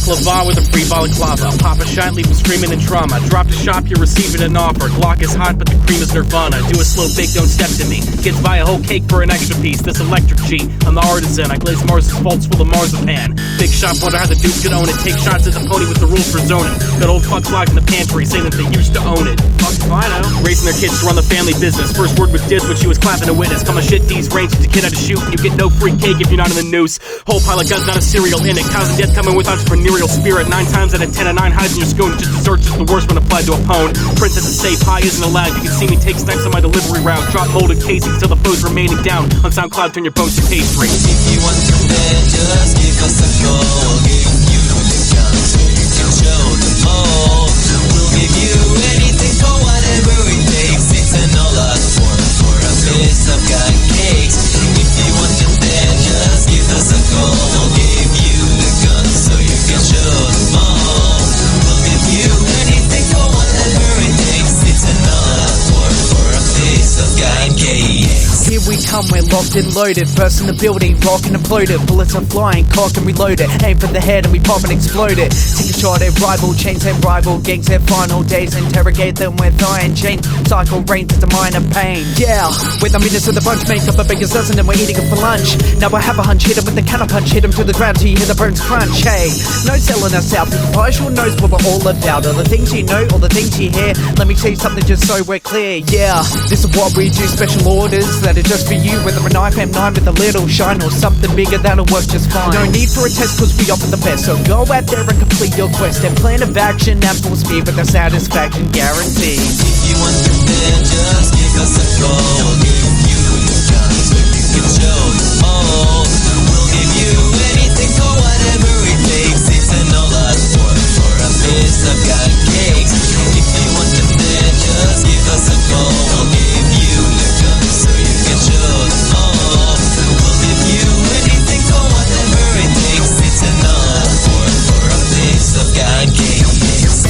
baklava with a free balaclava. Pop a shot, leave him screaming in trauma. Drop the shop, you're receiving an offer. Glock is hot, but the cream is nirvana. Do a slow bake, don't step to me. Kids buy a whole cake for an extra piece. This electric G, I'm the artisan. I glaze Mars's faults full of marzipan. Big shop, wonder how the dudes could own it. Take shots at the pony with the rules for zoning. Got old fucks locked in the pantry, saying that they used to own it. Fuck if I know. Raising their kids to run the family business. First word was diss when she was clapping a witness. Come on shit, these range, teach a kid how to shoot. You get no free cake if you're not in the noose. Whole pile of guns, not a cereal in it. Cows and death coming with entrepreneurial spirit. 9 times out of 10 a 9 hides in your spoon. Just dessert's just the worst when applied to a pwn. Princess is safe, high isn't allowed. You can see me take snacks on my delivery route. Drop molded casings till the foes remaining down. On SoundCloud, turn your bones to pastry. If you want to bet, just give us a call. We'll give you the guns so you can show them all. We'll give you anything for whatever it takes. It's an all-out for a piece of gun cakes. If you want to bet, just give us a call. We'll give you the guns so you can show them all. We'll give you anything for whatever it takes. It's an all-out for a piece of gun cakes. Here we come, we're locked and loaded. First in the building, rockin' and imploded. Bullets are flying, cock and reload it. Aim for the head and we pop and explode it. Take a shot at rival, chains and rival. Gangs their final days, interrogate them with iron chains. Cycle reigns to minor pain. Yeah, we're the meanest of the bunch. Make up a biggest dozen and we're eating it for lunch. Now I have a hunch, hit him with the counter punch. Hit him to the ground till you hear the bones crunch. Hey, no selling us out. The partial knows what we're all about. All the things you know, all the things you hear. Let me say something just so we're clear. Yeah, this is what we do, special orders that are just for you. Whether a knife M9 with a little shine or something bigger, that'll work just fine. No need for a test cause we offer the best. So go out there and complete your quest and plan of action and full speed with the satisfaction guaranteed. If you want to bet, just give us a call. We'll give you the guns so you can show them all. We'll give you anything for whatever it takes. It's an all-out for a piece of gun cakes. If you want to bet, just give us a call. We'll give you the guns so you can show them all. We'll give you anything for whatever it takes. It's an all-out for a piece of gun cakes.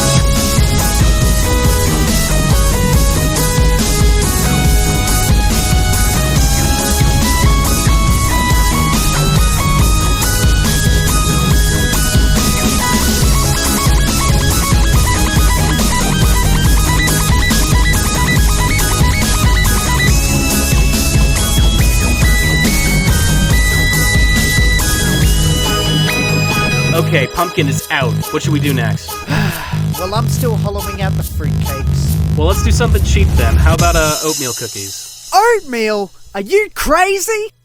Okay, Pumpkin is out. What should we do next? Well, I'm still hollowing out the fruitcakes. Well, let's do something cheap then. How about oatmeal cookies? Oatmeal? Are you crazy?